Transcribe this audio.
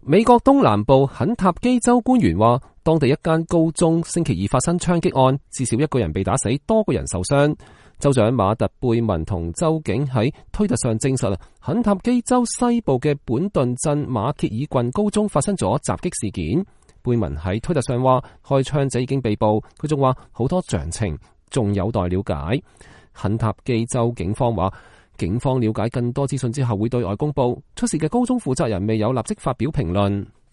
美國東南部肯塔基州官員話，當地一間高中星期二發生槍擊案，至少1個人被打死，多個人受傷。州長馬特貝文同州警喺推特上證實，肯塔基州西部嘅本頓鎮馬歇爾郡高中發生咗襲擊事件。貝文喺推特上話，開槍者已經被捕，佢仲話好多詳情仲有待了解。肯塔基州警方話，警方了解更多資訊之後會對外公佈。出事嘅高中負責人未有立即發表評論。